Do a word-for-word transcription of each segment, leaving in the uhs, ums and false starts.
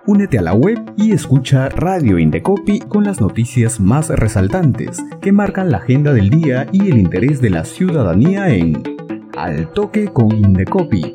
Únete a la web y escucha Radio Indecopi con las noticias más resaltantes que marcan la agenda del día y el interés de la ciudadanía en Al Toque con Indecopi.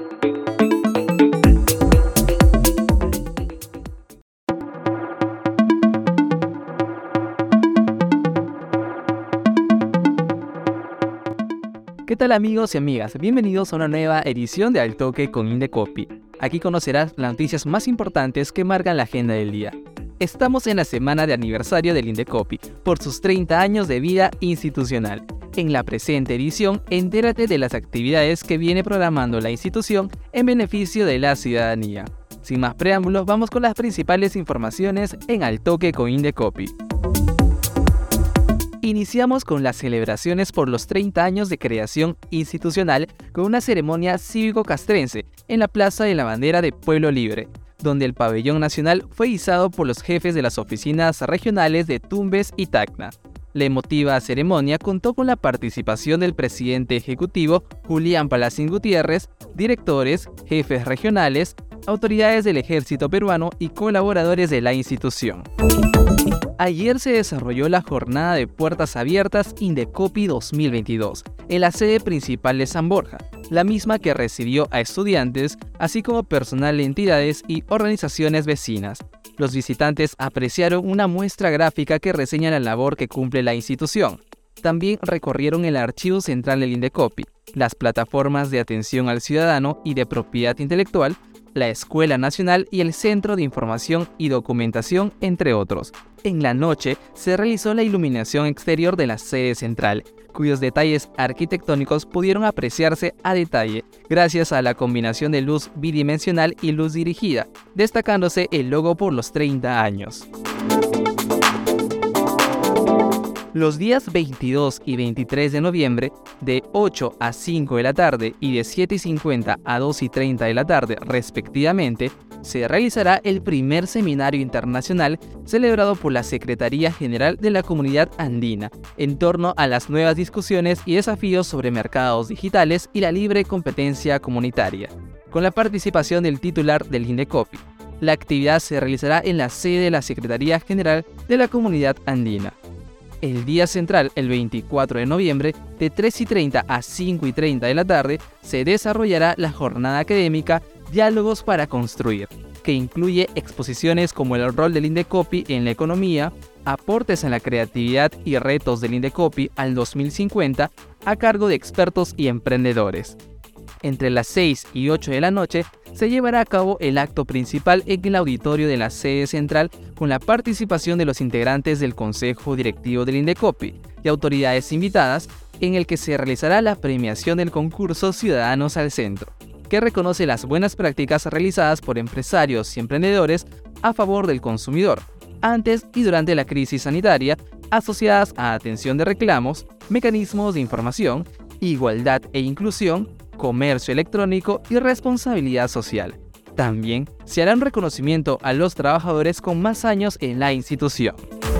¿Qué tal amigos y amigas? Bienvenidos a una nueva edición de Al Toque con Indecopi. Aquí conocerás las noticias más importantes que marcan la agenda del día. Estamos en la semana de aniversario del Indecopi por sus treinta años de vida institucional. En la presente edición, entérate de las actividades que viene programando la institución en beneficio de la ciudadanía. Sin más preámbulos, vamos con las principales informaciones en Al Toque con Indecopi. Iniciamos con las celebraciones por los treinta años de creación institucional con una ceremonia cívico-castrense en la Plaza de la Bandera de Pueblo Libre, donde el pabellón nacional fue izado por los jefes de las oficinas regionales de Tumbes y Tacna. La emotiva ceremonia contó con la participación del presidente ejecutivo Julián Palacín Gutiérrez, directores, jefes regionales, autoridades del ejército peruano y colaboradores de la institución. Ayer se desarrolló la jornada de puertas abiertas Indecopi dos mil veintidós en la sede principal de San Borja, la misma que recibió a estudiantes, así como personal de entidades y organizaciones vecinas. Los visitantes apreciaron una muestra gráfica que reseña la labor que cumple la institución. También recorrieron el archivo central del Indecopi, las plataformas de atención al ciudadano y de propiedad intelectual, la Escuela Nacional y el Centro de Información y Documentación, entre otros. En la noche se realizó la iluminación exterior de la sede central, cuyos detalles arquitectónicos pudieron apreciarse a detalle gracias a la combinación de luz bidimensional y luz dirigida, destacándose el logo por los treinta años. Los días veintidós y veintitrés de noviembre, de ocho a cinco de la tarde y de siete y cincuenta a dos y treinta de la tarde respectivamente, se realizará el primer seminario internacional celebrado por la Secretaría General de la Comunidad Andina en torno a las nuevas discusiones y desafíos sobre mercados digitales y la libre competencia comunitaria, con la participación del titular del Indecopi. La actividad se realizará en la sede de la Secretaría General de la Comunidad Andina. El día central, el veinticuatro de noviembre, de tres y treinta a cinco y treinta de la tarde, se desarrollará la jornada académica Diálogos para Construir, que incluye exposiciones como el rol del Indecopi en la economía, aportes en la creatividad y retos del Indecopi al dos mil cincuenta, a cargo de expertos y emprendedores. Entre las seis y ocho de la noche se llevará a cabo el acto principal en el auditorio de la sede central con la participación de los integrantes del Consejo Directivo del Indecopi y autoridades invitadas, en el que se realizará la premiación del concurso Ciudadanos al Centro, que reconoce las buenas prácticas realizadas por empresarios y emprendedores a favor del consumidor, antes y durante la crisis sanitaria, asociadas a atención de reclamos, mecanismos de información, igualdad e inclusión, comercio electrónico y responsabilidad social. También se hará un reconocimiento a los trabajadores con más años en la institución.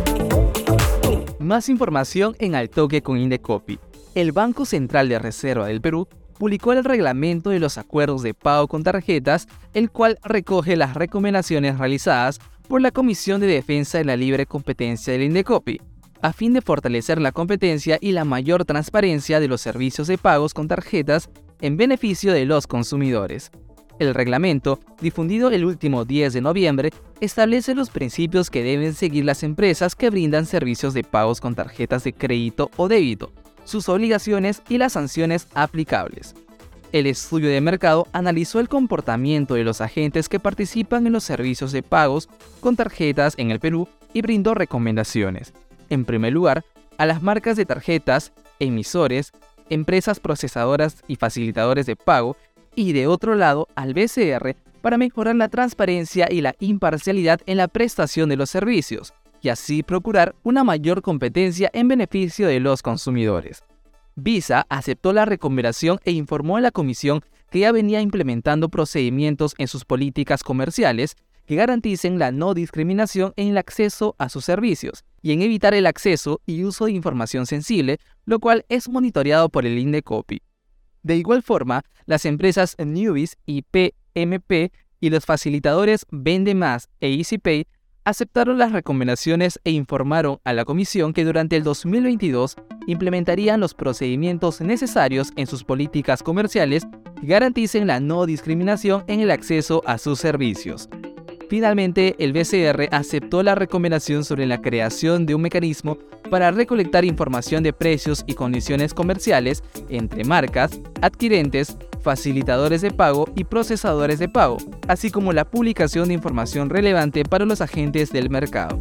Más información en Al Toque con Indecopi. El Banco Central de Reserva del Perú publicó el reglamento de los acuerdos de pago con tarjetas, el cual recoge las recomendaciones realizadas por la Comisión de Defensa de la Libre Competencia del Indecopi, a fin de fortalecer la competencia y la mayor transparencia de los servicios de pagos con tarjetas en beneficio de los consumidores. El reglamento, difundido el último diez de noviembre, establece los principios que deben seguir las empresas que brindan servicios de pagos con tarjetas de crédito o débito, sus obligaciones y las sanciones aplicables. El estudio de mercado analizó el comportamiento de los agentes que participan en los servicios de pagos con tarjetas en el Perú y brindó recomendaciones. En primer lugar, a las marcas de tarjetas, emisores, empresas procesadoras y facilitadores de pago, y de otro lado al B C R para mejorar la transparencia y la imparcialidad en la prestación de los servicios, y así procurar una mayor competencia en beneficio de los consumidores. Visa aceptó la recomendación e informó a la Comisión que ya venía implementando procedimientos en sus políticas comerciales que garanticen la no discriminación en el acceso a sus servicios y en evitar el acceso y uso de información sensible, lo cual es monitoreado por el Indecopi. De igual forma, las empresas Nubis y P M P y los facilitadores Vendemás e EasyPay aceptaron las recomendaciones e informaron a la comisión que durante el dos mil veintidós implementarían los procedimientos necesarios en sus políticas comerciales que garanticen la no discriminación en el acceso a sus servicios. Finalmente, el B C R aceptó la recomendación sobre la creación de un mecanismo para recolectar información de precios y condiciones comerciales entre marcas, adquirentes, facilitadores de pago y procesadores de pago, así como la publicación de información relevante para los agentes del mercado.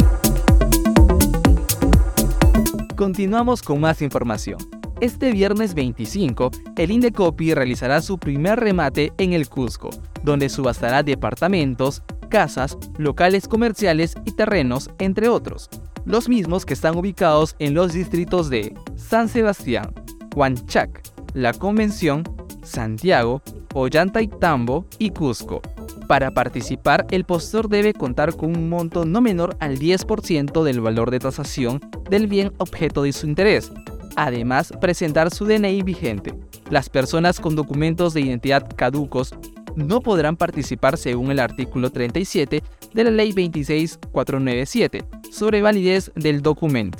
Continuamos con más información. Este viernes veinticinco, el Indecopi realizará su primer remate en el Cusco, donde subastará departamentos, casas, locales comerciales y terrenos, entre otros. Los mismos que están ubicados en los distritos de San Sebastián, Huanchac, La Convención, Santiago, Ollantaytambo y Cusco. Para participar, el postor debe contar con un monto no menor al diez por ciento del valor de tasación del bien objeto de su interés. Además, presentar su D N I vigente. Las personas con documentos de identidad caducos no podrán participar según el artículo treinta y siete de la Ley veintiséis mil cuatrocientos noventa y siete sobre validez del documento.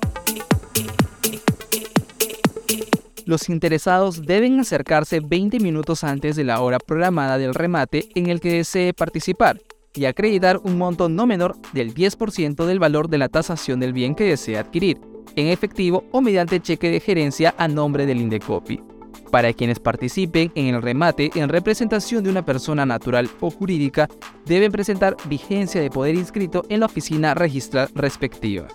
Los interesados deben acercarse veinte minutos antes de la hora programada del remate en el que desee participar y acreditar un monto no menor del diez por ciento del valor de la tasación del bien que desea adquirir, en efectivo o mediante cheque de gerencia a nombre del Indecopi. Para quienes participen en el remate en representación de una persona natural o jurídica, deben presentar vigencia de poder inscrito en la oficina registral respectiva.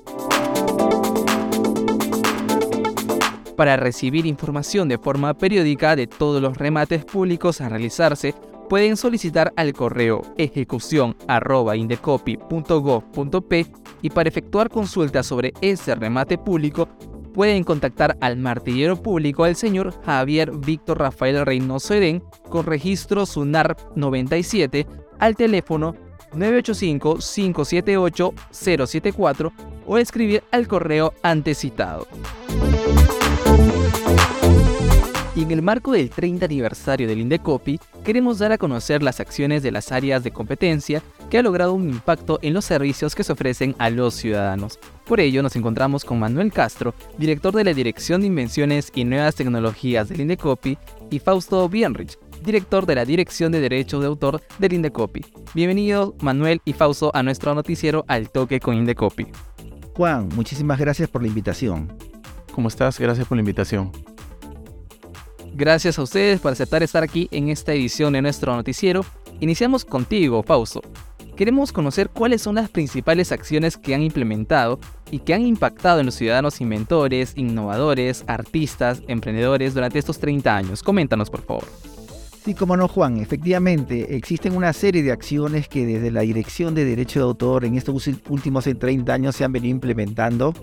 Para recibir información de forma periódica de todos los remates públicos a realizarse, pueden solicitar al correo ejecución arroba indecopi punto gob punto pe y para efectuar consultas sobre ese remate público pueden contactar al martillero público al señor Javier Víctor Rafael Reynoso Edén con registro SUNARP noventa y siete al teléfono nueve ocho cinco, cinco siete ocho, cero siete cuatro o escribir al correo antes citado. Y en el marco del treinta aniversario del Indecopi, queremos dar a conocer las acciones de las áreas de competencia que ha logrado un impacto en los servicios que se ofrecen a los ciudadanos. Por ello, nos encontramos con Manuel Castro, director de la Dirección de Invenciones y Nuevas Tecnologías del Indecopi, y Fausto Bienrich, director de la Dirección de Derecho de Autor del Indecopi. Bienvenidos, Manuel y Fausto, a nuestro noticiero Al Toque con Indecopi. Juan, muchísimas gracias por la invitación. ¿Cómo estás? Gracias por la invitación. Gracias a ustedes por aceptar estar aquí en esta edición de nuestro noticiero. Iniciamos contigo, Fausto. Queremos conocer cuáles son las principales acciones que han implementado y que han impactado en los ciudadanos inventores, innovadores, artistas, emprendedores durante estos treinta años. Coméntanos, por favor. Sí, cómo no, Juan. Efectivamente, existen una serie de acciones que desde la Dirección de Derecho de Autor en estos últimos treinta años se han venido implementando.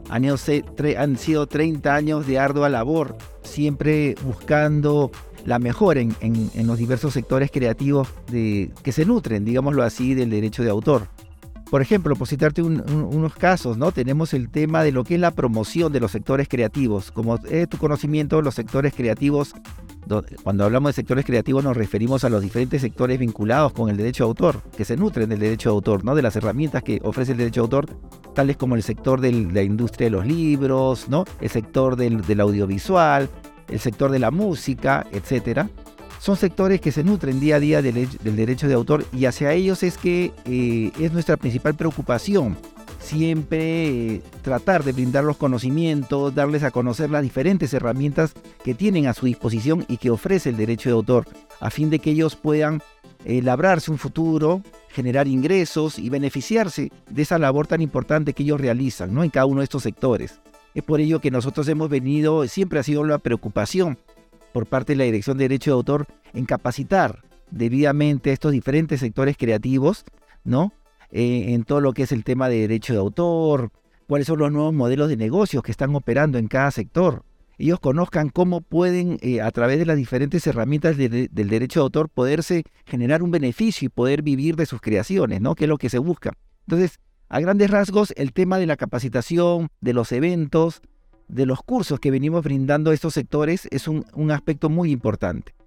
Han sido treinta años de ardua labor, siempre buscando la mejora en, en, en los diversos sectores creativos de, que se nutren, digámoslo así, del derecho de autor. Por ejemplo, por citarte un, un, unos casos, ¿no? Tenemos el tema de lo que es la promoción de los sectores creativos. Como es tu conocimiento, los sectores creativos, cuando hablamos de sectores creativos nos referimos a los diferentes sectores vinculados con el derecho de autor, que se nutren del derecho de autor, ¿no? De las herramientas que ofrece el derecho de autor, tales como el sector de la industria de los libros, ¿no? El sector del, del audiovisual, el sector de la música, etcétera. Son sectores que se nutren día a día del, del derecho de autor y hacia ellos es que eh, es nuestra principal preocupación. Siempre eh, tratar de brindar los conocimientos, darles a conocer las diferentes herramientas que tienen a su disposición y que ofrece el derecho de autor, a fin de que ellos puedan eh, labrarse un futuro, generar ingresos y beneficiarse de esa labor tan importante que ellos realizan, ¿no? En cada uno de estos sectores. Es por ello que nosotros hemos venido, siempre ha sido la preocupación por parte de la Dirección de Derecho de Autor en capacitar debidamente a estos diferentes sectores creativos, ¿no? Eh, en todo lo que es el tema de derecho de autor, cuáles son los nuevos modelos de negocios que están operando en cada sector. Ellos conozcan cómo pueden, eh, a través de las diferentes herramientas de, de, del derecho de autor, poderse generar un beneficio y poder vivir de sus creaciones, ¿no? Que es lo que se busca. Entonces, a grandes rasgos, el tema de la capacitación, de los eventos, de los cursos que venimos brindando a estos sectores es un, un aspecto muy importante.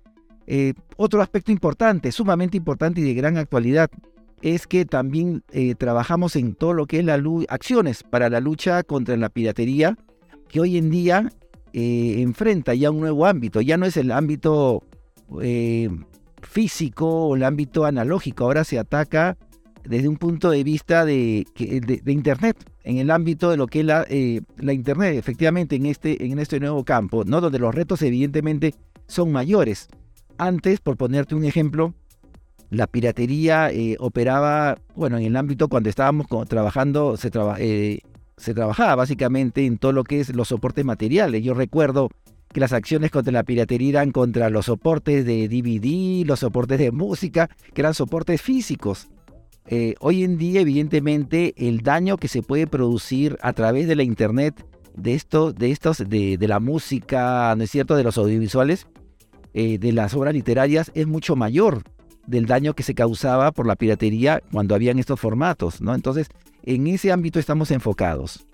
Eh, otro aspecto importante, sumamente importante y de gran actualidad, es que también eh, trabajamos en todo lo que es la lu- acciones para la lucha contra la piratería, que hoy en día eh, enfrenta ya un nuevo ámbito. Ya no es el ámbito eh, físico o el ámbito analógico, ahora se ataca desde un punto de vista de, de, de Internet, en el ámbito de lo que es la, eh, la Internet, efectivamente, en este, en este nuevo campo, ¿no? Donde los retos evidentemente son mayores. Antes, por ponerte un ejemplo, la piratería eh, operaba, bueno, en el ámbito cuando estábamos con, trabajando, se, traba, eh, se trabajaba básicamente en todo lo que es los soportes materiales. Yo recuerdo que las acciones contra la piratería eran contra los soportes de D V D, los soportes de música, que eran soportes físicos. Eh, hoy en día, evidentemente, el daño que se puede producir a través de la Internet, de esto, de estos, de, de la música, ¿no es cierto?, de los audiovisuales, eh, de las obras literarias, es mucho mayor del daño que se causaba por la piratería cuando habían estos formatos, ¿no? Entonces, en ese ámbito estamos enfocados.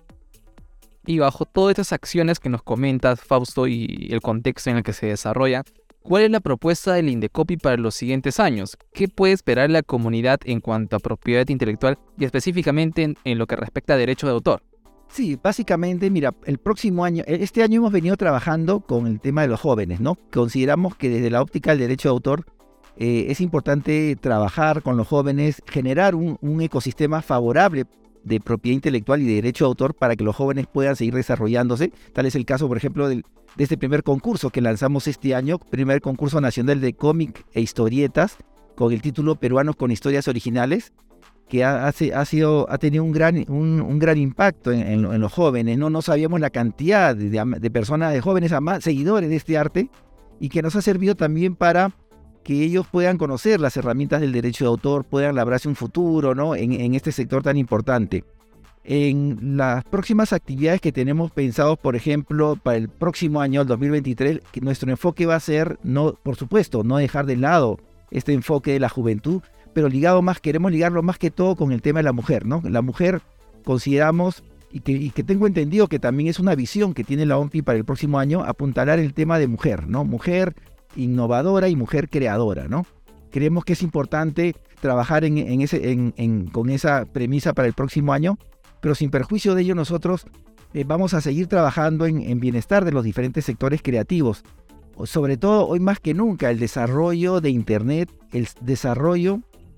Y bajo todas estas acciones que nos comentas, Fausto, y el contexto en el que se desarrolla, ¿cuál es la propuesta del Indecopi para los siguientes años? ¿Qué puede esperar la comunidad en cuanto a propiedad intelectual y específicamente en, en lo que respecta a derecho de autor? Sí, básicamente, mira, el próximo año, este año hemos venido trabajando con el tema de los jóvenes, ¿no? Consideramos que desde la óptica del derecho de autor eh, es importante trabajar con los jóvenes, generar un, un ecosistema favorable de propiedad intelectual y de derecho de autor para que los jóvenes puedan seguir desarrollándose. Tal es el caso, por ejemplo, del, de este primer concurso que lanzamos este año, primer concurso nacional de cómic e historietas, con el título Peruanos con Historias Originales, que ha, ha, ha, sido, ha tenido un gran, un, un gran impacto en, en, en los jóvenes, ¿no? No sabíamos la cantidad de, de, de personas, de jóvenes amas, seguidores de este arte, y que nos ha servido también para que ellos puedan conocer las herramientas del derecho de autor, puedan labrarse un futuro, ¿no?, en, en este sector tan importante. En las próximas actividades que tenemos pensados, por ejemplo, para el próximo año, el dos mil veintitrés, que nuestro enfoque va a ser, no, por supuesto, no dejar de lado este enfoque de la juventud, pero ligado más, queremos ligarlo más que todo con el tema de la mujer, ¿no? La mujer consideramos, y que, y que tengo entendido que también es una visión que tiene la O M P I para el próximo año, apuntalar el tema de mujer, ¿no? Mujer innovadora y mujer creadora, ¿no? Creemos que es importante trabajar en, en ese, en, en, con esa premisa para el próximo año, pero sin perjuicio de ello nosotros eh, vamos a seguir trabajando en, en bienestar de los diferentes sectores creativos. Sobre todo, hoy más que nunca, el desarrollo de Internet, el desarrollo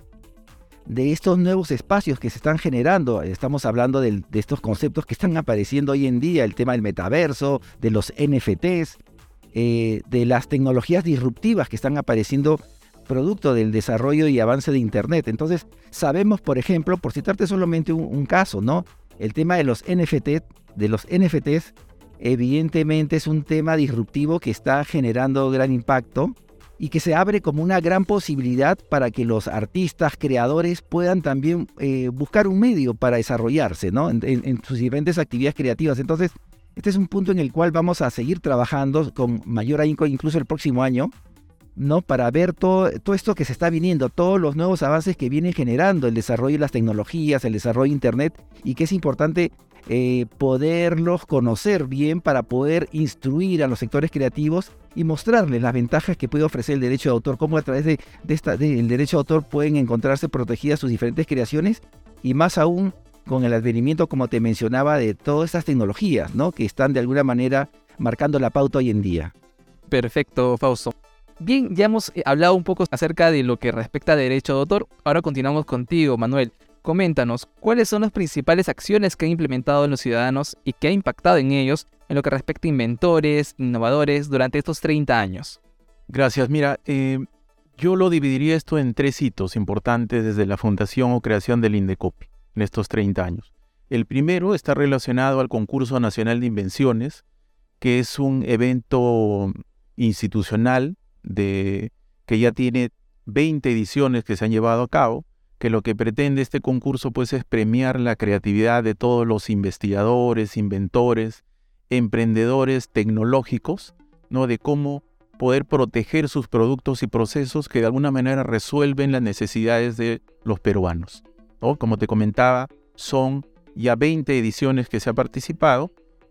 de estos nuevos espacios que se están generando. Estamos hablando de, de estos conceptos que están apareciendo hoy en día, el tema del metaverso, de los N F Ts, eh, de las tecnologías disruptivas que están apareciendo producto del desarrollo y avance de Internet. Entonces, sabemos, por ejemplo, por citarte solamente un, un caso, ¿no? El tema de los N F T, de los N F Ts, evidentemente es un tema disruptivo que está generando gran impacto y que se abre como una gran posibilidad para que los artistas, creadores puedan también eh, buscar un medio para desarrollarse, ¿no?, en, en, en sus diferentes actividades creativas. Entonces, este es un punto en el cual vamos a seguir trabajando con mayor ahínco incluso el próximo año, ¿no?, para ver todo, todo esto que se está viniendo, todos los nuevos avances que vienen generando el desarrollo de las tecnologías, el desarrollo de Internet, y que es importante eh, poderlos conocer bien para poder instruir a los sectores creativos y mostrarles las ventajas que puede ofrecer el derecho de autor, cómo a través de, de esta, de, del derecho de autor pueden encontrarse protegidas sus diferentes creaciones, y más aún con el advenimiento, como te mencionaba, de todas estas tecnologías, ¿no?, que están de alguna manera marcando la pauta hoy en día. Perfecto, Fausto. Bien, ya hemos hablado un poco acerca de lo que respecta a derecho de autor. Ahora continuamos contigo, Manuel. Coméntanos, ¿cuáles son las principales acciones que han implementado en los ciudadanos y que ha impactado en ellos en lo que respecta a inventores, innovadores durante estos treinta años? Gracias. Mira, eh, yo lo dividiría esto en tres hitos importantes desde la fundación o creación del Indecopi en estos treinta años. El primero está relacionado al Concurso Nacional de Invenciones, que es un evento institucional de, que ya tiene veinte ediciones que se han llevado a cabo, que lo que pretende este concurso pues es premiar la creatividad de todos los investigadores, inventores, emprendedores tecnológicos, ¿no?, de cómo poder proteger sus productos y procesos que de alguna manera resuelven las necesidades de los peruanos, ¿no? Como te comentaba, son ya veinte ediciones que se ha participado,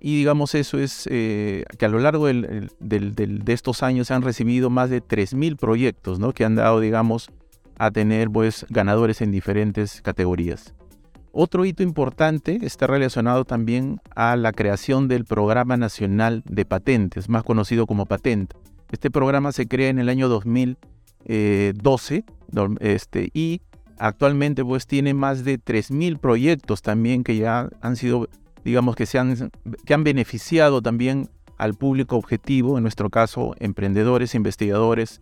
y digamos eso es eh, que a lo largo del, del, del, de estos años se han recibido más de tres mil proyectos, ¿no? Que han dado, digamos, a tener pues ganadores en diferentes categorías. Otro hito importante está relacionado también a la creación del Programa Nacional de Patentes, más conocido como Patenta. Este programa se crea en el año dos mil doce este, y actualmente pues tiene más de tres mil proyectos también que ya han sido, digamos que, se han, que han beneficiado también al público objetivo, en nuestro caso emprendedores, investigadores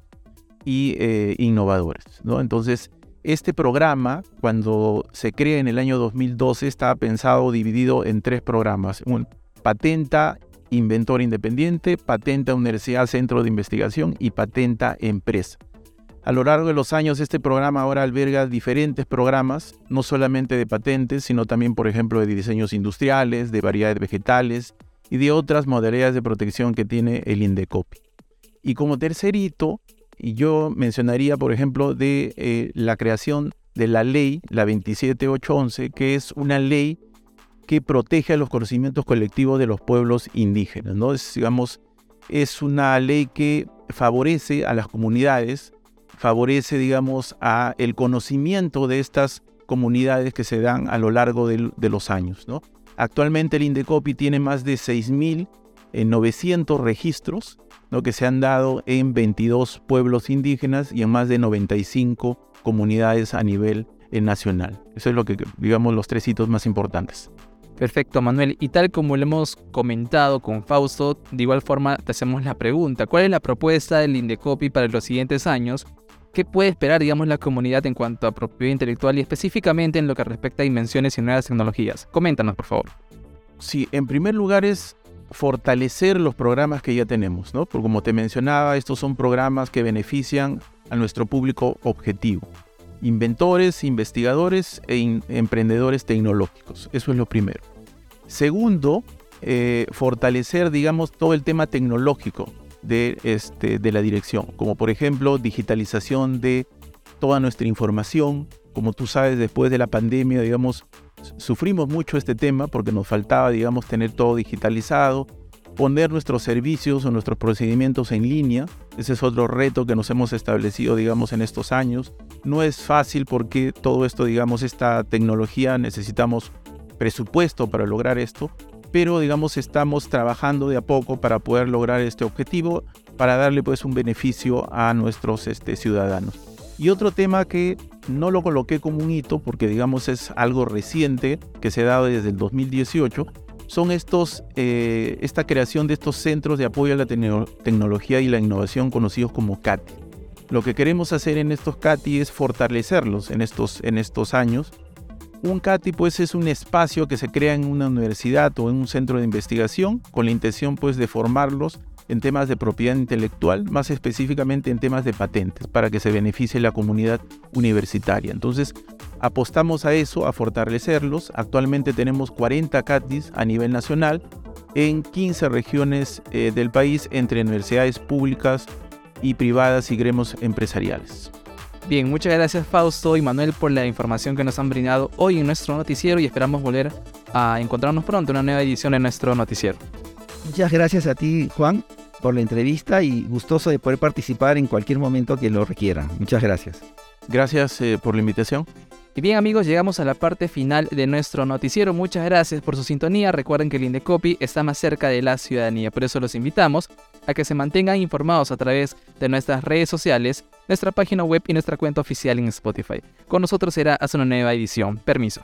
y eh, innovadores, ¿no? Entonces, este programa, cuando se crea en el año dos mil doce, estaba pensado dividido en tres programas. Un Patenta Inventor Independiente, Patenta Universidad Centro de Investigación y Patenta Empresa. A lo largo de los años, este programa ahora alberga diferentes programas, no solamente de patentes, sino también, por ejemplo, de diseños industriales, de variedades vegetales y de otras modalidades de protección que tiene el INDECOPI. Y como tercer hito, y yo mencionaría, por ejemplo, de eh, la creación de la ley, la veintisiete mil ochocientos once, que es una ley que protege a los conocimientos colectivos de los pueblos indígenas, ¿no? Es, digamos, es una ley que favorece a las comunidades, favorece, digamos, a el conocimiento de estas comunidades que se dan a lo largo de, de los años, ¿no? Actualmente el INDECOPI tiene más de seis mil novecientos registros, ¿no? Que se han dado en veintidós pueblos indígenas y en más de noventa y cinco comunidades a nivel eh, nacional. Eso es lo que, digamos, los tres hitos más importantes. Perfecto, Manuel. Y tal como lo hemos comentado con Fausto, de igual forma te hacemos la pregunta: ¿cuál es la propuesta del INDECOPI para los siguientes años? ¿Qué puede esperar, digamos, la comunidad en cuanto a propiedad intelectual y específicamente en lo que respecta a invenciones y nuevas tecnologías? Coméntanos, por favor. Sí, en primer lugar es fortalecer los programas que ya tenemos, ¿no? Porque como te mencionaba, estos son programas que benefician a nuestro público objetivo: inventores, investigadores e in- emprendedores tecnológicos. Eso es lo primero. Segundo, eh, fortalecer, digamos, todo el tema tecnológico de, este, de la dirección, como por ejemplo digitalización de toda nuestra información. Como tú sabes, después de la pandemia, digamos, sufrimos mucho este tema porque nos faltaba, digamos, tener todo digitalizado, poner nuestros servicios o nuestros procedimientos en línea. Ese es otro reto que nos hemos establecido, digamos, en estos años. No es fácil porque todo esto, digamos, esta tecnología, necesitamos presupuesto para lograr esto, pero, digamos, estamos trabajando de a poco para poder lograr este objetivo, para darle, pues, un beneficio a nuestros este, ciudadanos. Y otro tema que no lo coloqué como un hito porque, digamos, es algo reciente que se ha dado desde el dos mil dieciocho, son estos, eh, esta creación de estos centros de apoyo a la tecno- tecnología y la innovación conocidos como CATI. Lo que queremos hacer en estos CATI es fortalecerlos en estos, en estos años. Un CATI, pues, es un espacio que se crea en una universidad o en un centro de investigación con la intención, pues, de formarlos en temas de propiedad intelectual, más específicamente en temas de patentes, para que se beneficie la comunidad universitaria. Entonces, apostamos a eso, a fortalecerlos. Actualmente tenemos cuarenta CATIs a nivel nacional en quince regiones eh, del país, entre universidades públicas y privadas y gremios empresariales. Bien, muchas gracias Fausto y Manuel por la información que nos han brindado hoy en nuestro noticiero y esperamos volver a encontrarnos pronto en una nueva edición de nuestro noticiero. Muchas gracias a ti, Juan, por la entrevista y gustoso de poder participar en cualquier momento que lo requiera. Muchas gracias. Gracias eh, por la invitación. Y bien, amigos, llegamos a la parte final de nuestro noticiero. Muchas gracias por su sintonía. Recuerden que el INDECOPI está más cerca de la ciudadanía, por eso los invitamos a que se mantengan informados a través de nuestras redes sociales, nuestra página web y nuestra cuenta oficial en Spotify. Con nosotros será hasta una nueva edición. Permiso.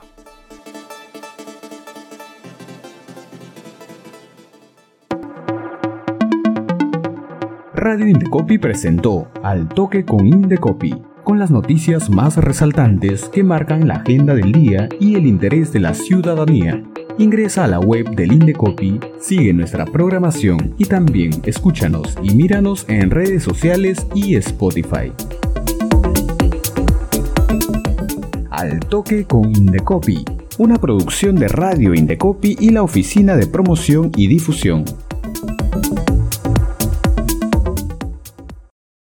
Radio Indecopi presentó Al Toque con Indecopi, con las noticias más resaltantes que marcan la agenda del día y el interés de la ciudadanía. Ingresa a la web del Indecopi, sigue nuestra programación y también escúchanos y míranos en redes sociales y Spotify. Al Toque con Indecopi, una producción de Radio Indecopi y la Oficina de Promoción y Difusión.